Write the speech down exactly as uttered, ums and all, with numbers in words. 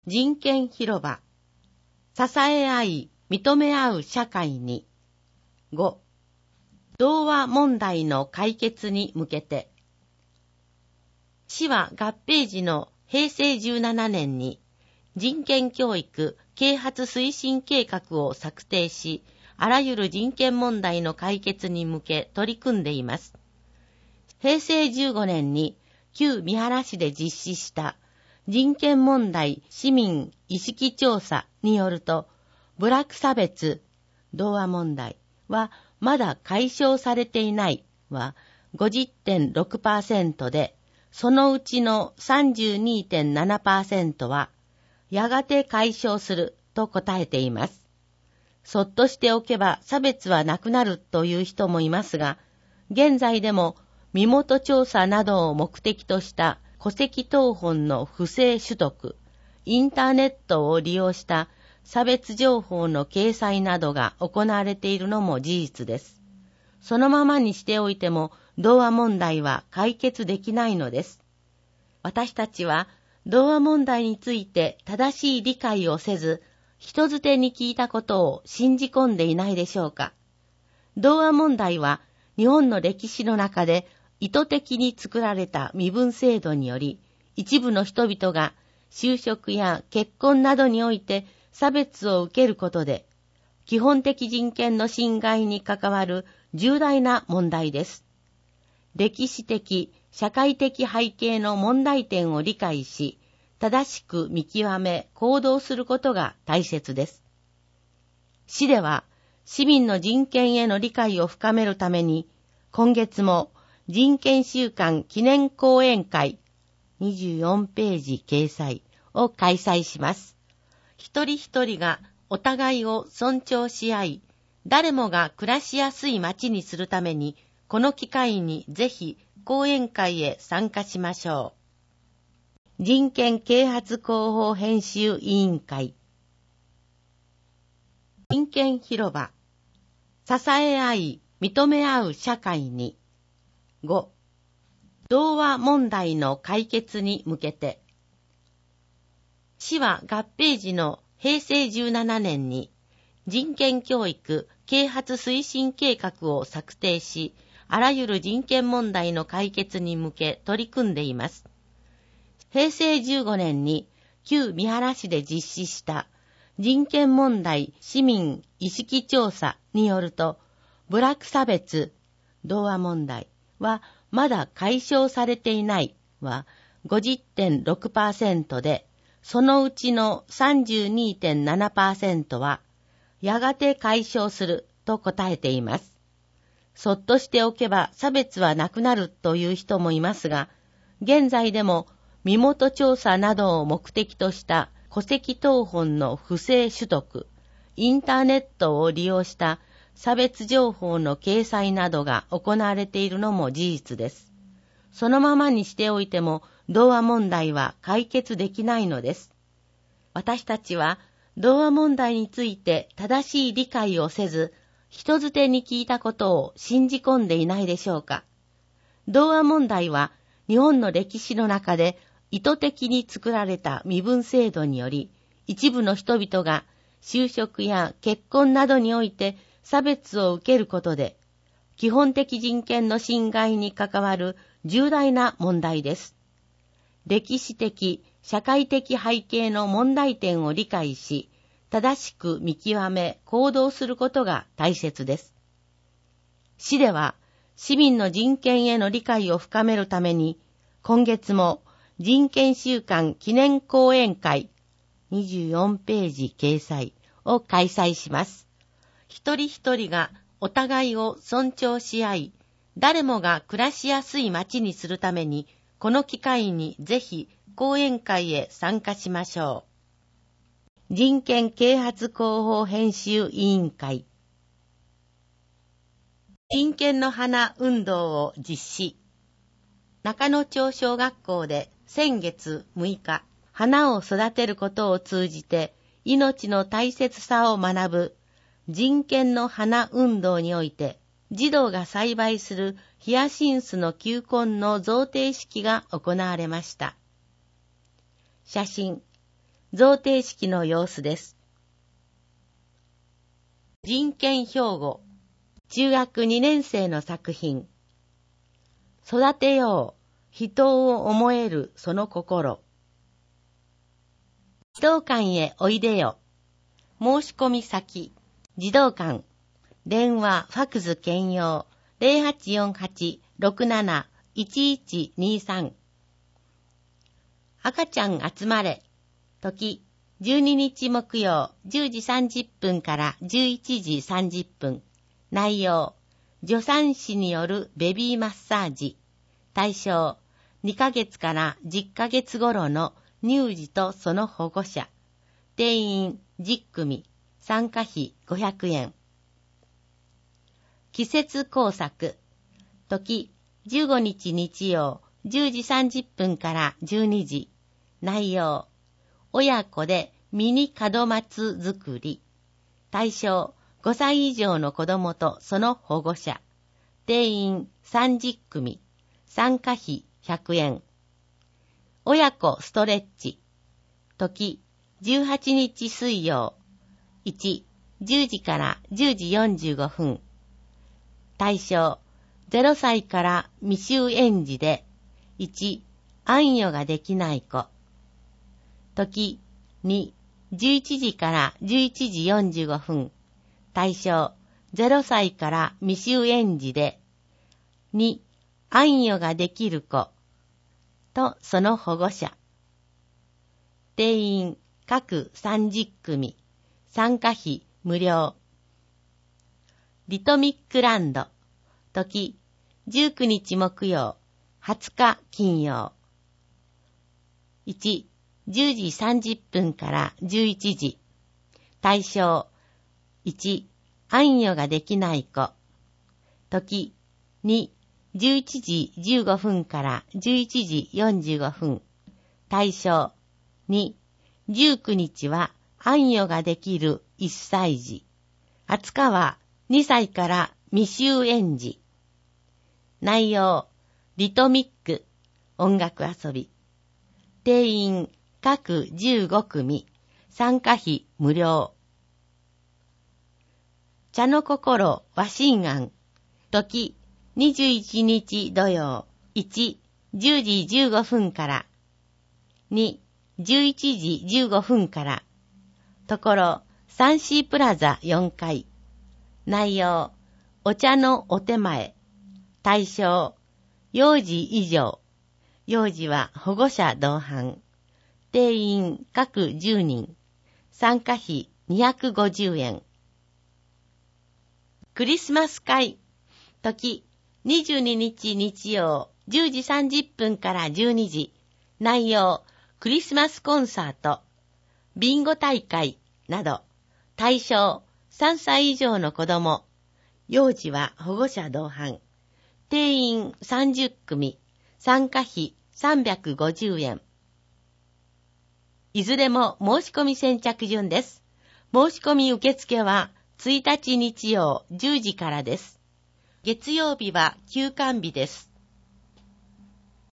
人権広場、支え合い、認め合う社会に。ご、童話問題の解決に向けて。市は合併時のへいせいじゅうななねんに人権教育啓発推進計画を策定し、あらゆる人権問題の解決に向け取り組んでいます。へいせいじゅうごねんに旧三原市で実施した人権問題市民意識調査によると、部落差別、童話問題はまだ解消されていないは ごじゅってんろくパーセント で、そのうちの さんじゅうにてんななパーセント はやがて解消すると答えています。そっとしておけば差別はなくなるという人もいますが、現在でも身元調査などを目的とした戸籍謄本の不正取得、インターネットを利用した差別情報の掲載などが行われているのも事実です。そのままにしておいても童話問題は解決できないのです。私たちは童話問題について正しい理解をせず、人づてに聞いたことを信じ込んでいないでしょうか。童話問題は日本の歴史の中で意図的に作られた身分制度により、一部の人々が就職や結婚などにおいて差別を受けることで、基本的人権の侵害に関わる重大な問題です。歴史的、社会的背景の問題点を理解し、正しく見極め、行動することが大切です。市では、市民の人権への理解を深めるために、今月も人権週間記念講演会にじゅうよんページ掲載を開催します。一人一人がお互いを尊重し合い、誰もが暮らしやすい街にするために、この機会にぜひ講演会へ参加しましょう。人権啓発広報編集委員会。人権広場、支え合い、認め合う社会に。ご、童話問題の解決に向けて。市は合併時のへいせいじゅうななねんに人権教育啓発推進計画を策定し、あらゆる人権問題の解決に向け取り組んでいます。へいせいじゅうごねんに旧三原市で実施した人権問題市民意識調査によると、部落差別、童話問題はまだ解消されていないは ごじゅってんろくパーセント で、そのうちの さんじゅうにてんななパーセント はやがて解消すると答えています。そっとしておけば差別はなくなるという人もいますが、現在でも身元調査などを目的とした戸籍謄本の不正取得、インターネットを利用した差別情報の掲載などが行われているのも事実です。そのままにしておいても童話問題は解決できないのです。私たちは童話問題について正しい理解をせず、人づてに聞いたことを信じ込んでいないでしょうか。童話問題は日本の歴史の中で意図的に作られた身分制度により、一部の人々が就職や結婚などにおいて差別を受けることで、基本的人権の侵害に関わる重大な問題です。歴史的、社会的背景の問題点を理解し、正しく見極め、行動することが大切です。市では、市民の人権への理解を深めるために、今月も人権週間記念講演会にじゅうよんページ掲載を開催します。一人一人がお互いを尊重し合い、誰もが暮らしやすい街にするために、この機会にぜひ講演会へ参加しましょう。人権啓発広報編集委員会。人権の花運動を実施。中野町小学校で先月むいか、花を育てることを通じて命の大切さを学ぶ人権の花運動において、児童が栽培するヒアシンスの球根の贈呈式が行われました。写真、 贈呈式の様子です。人権標語、中学にねん生の作品。育てよう、人を思えるその心。児童館へおいでよ。申し込み先、児童館。電話、ファクス兼用、ゼロはちよんはち ろくなないちいちにさん。赤ちゃん集まれ。時、じゅうににち木曜、じゅうじさんじゅっぷんからじゅういちじさんじゅっぷん。内容、助産師によるベビーマッサージ。対象、にかげつからじゅっかげつ頃の乳児とその保護者。定員じゅっくみ、参加費ごひゃくえん。季節工作。時、じゅうごにち日曜、じゅうじさんじゅっぷんからじゅうにじ。内容、親子でミニ門松作り。対象、ごさい以上の子供とその保護者。定員さんじゅっくみ。参加費ひゃくえん。親子ストレッチ。時、じゅうはちにち水曜。いち、じゅうじからじゅうじよんじゅうごふん。対象、ゼロさいから未就園児で、いち、安与ができない子。時、に、じゅういちじからじゅういちじよんじゅうごふん。対象、ゼロさいから未就園児で、に、安与ができる子。とその保護者。定員、各さんじゅっくみ。参加費無料。リトミックランド。時、じゅうくにち木曜、はつか金曜。いち、じゅうじさんじゅっぷんからじゅういちじ。対象、いち、安与ができない子。時、に、じゅういちじじゅうごふんからじゅういちじよんじゅうごふん。対象、に、じゅうくにちは安与ができるいっさい児。はつかはにさいから未就園児。内容、リトミック、音楽遊び。定員、各じゅうごくみ。参加費無料。茶の心和心庵。時、にじゅういちにち土曜。いち、じゅうじじゅうごふんから。に、じゅういちじじゅうごふんから。ところ、サンシープラザよんかい。内容、お茶のお手前。対象、幼児以上。幼児は保護者同伴。定員各じゅうにん。参加費にひゃくごじゅうえん。クリスマス会。時、にじゅうににち日曜、じゅうじさんじゅっぷんからじゅうにじ。内容、クリスマスコンサート。ビンゴ大会など。対象、さんさい以上の子供。幼児は保護者同伴。定員さんじゅっくみ。参加費さんびゃくごじゅうえん。いずれも申し込み先着順です。申し込み受付はついたち日曜じゅうじからです。月曜日は休館日です。